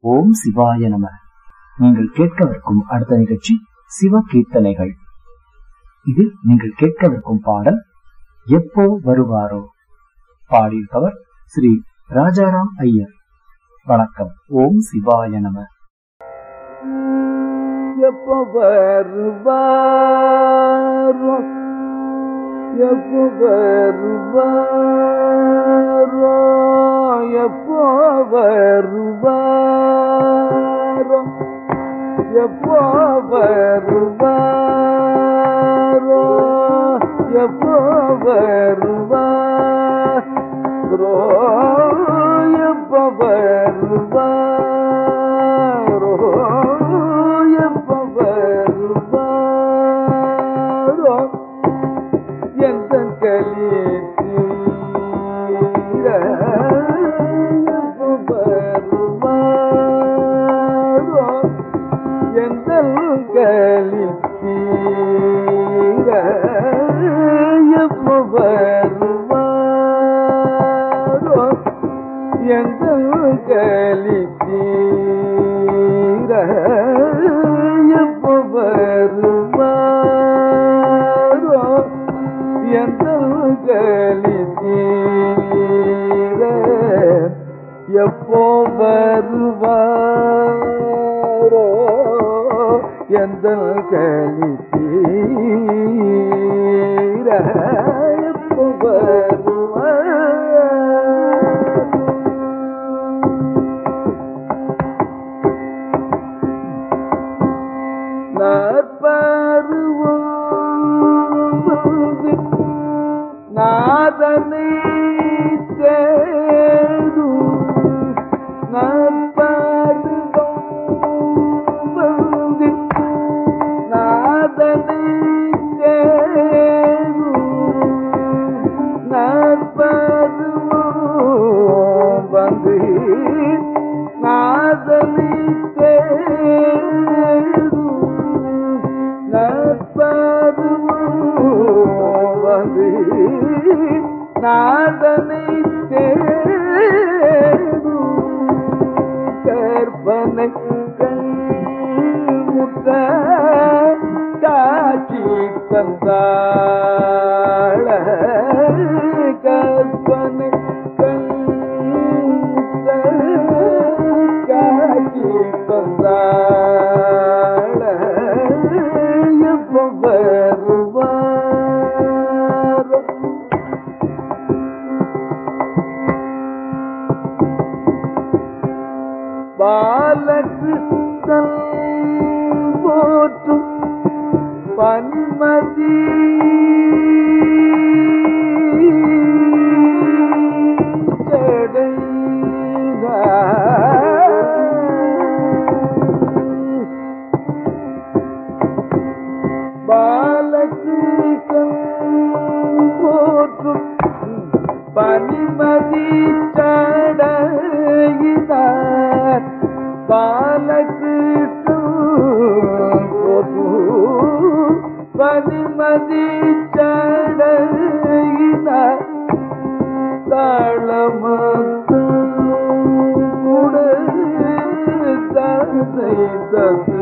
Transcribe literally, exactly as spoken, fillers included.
ஓம் சிவாய நம. நீங்கள் கேட்கவிருக்கும் அடுத்த நிகழ்ச்சி சிவ கீர்த்தனைகள். இதில் நீங்கள் கேட்கவிருக்கும் பாடல் எப்போ வருவாரோ. பாடியிருப்பவர் ஸ்ரீ ராஜாராம் ஐயர். வணக்கம். ஓம் சிவாய நம. எப்போ வருவாரோ, எப்போ வருவாரோ, எப்போ வருவாரோ, எப்போ வருவாரோ, எப்போ வருவாரோ, எப்போ வருவாரோ, எப்போ வருவாரோ, எந்த கலி தீர எப்போ வருவாரோ, எந்த கலி தீர எப்போ வருவாரோ, எந்த கலி தீர எப்போ வருவாரோ, எந்த கலி தீர எப்போ வருவாரோ, எந்த கலி தீர எப்போ வருவாரோ. நாற்பருவம் நாதனை தேடும், நாற்பருவம் நாதனை தேடும், நாற்பருவம் வந்து நாதனை தேடும், நாற்பருவம் வந்து நாதனை தேடும், கற்பனை கண்முற்ற காட்சி தந்தாள, கற்பனை கண்முற்ற காட்சி தந்தாள, எப்போ வருவாரோ. பாலகிருஷ்ணன் போற்றும் பன்மதி பாலகிருஷ்ணன் போற்றும் பனிமதி சடையினார், பாலகிருஷ்ணன் போற்றும் பனிமதி சடையினார், தாளமத்து கூட தந்தை தந்த